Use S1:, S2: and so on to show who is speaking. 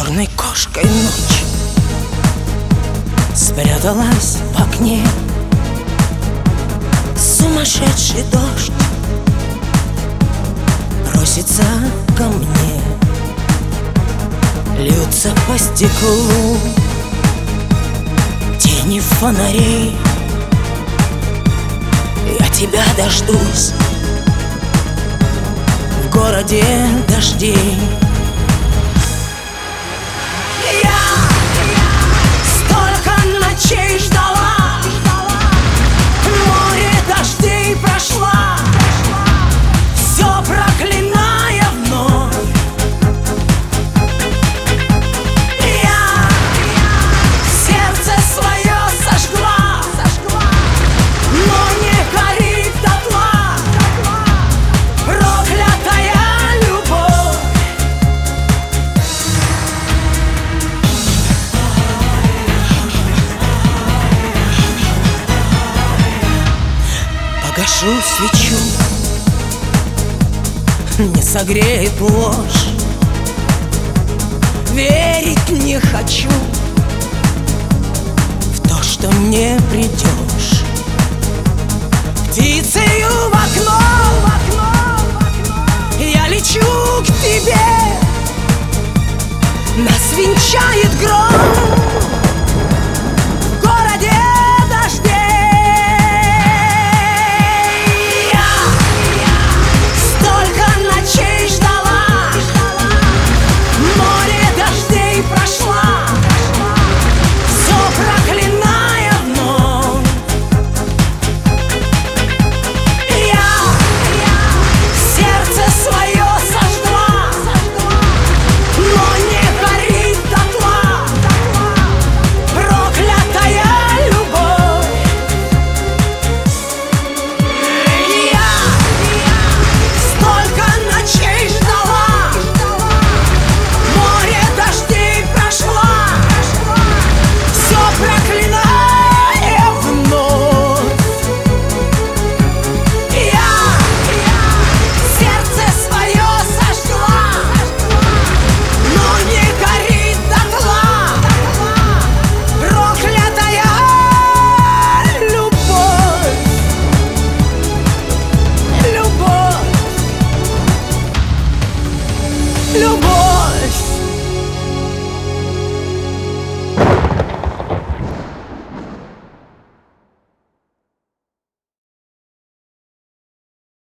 S1: черной кошкой ночь спряталась в окне. Сумасшедший дождь просится ко мне, льются по стеклу тени фонарей. Я тебя дождусь в городе дождей. Ночей ждала, море дождей прошла, все проклиная вновь. Я сердце свое сожгла, но не горит дотла проклятая любовь. Гашу свечу, не согреет ложь. Верить не хочу в то, что не придешь. Птицею в окно я лечу к тебе. Нас венчает гром.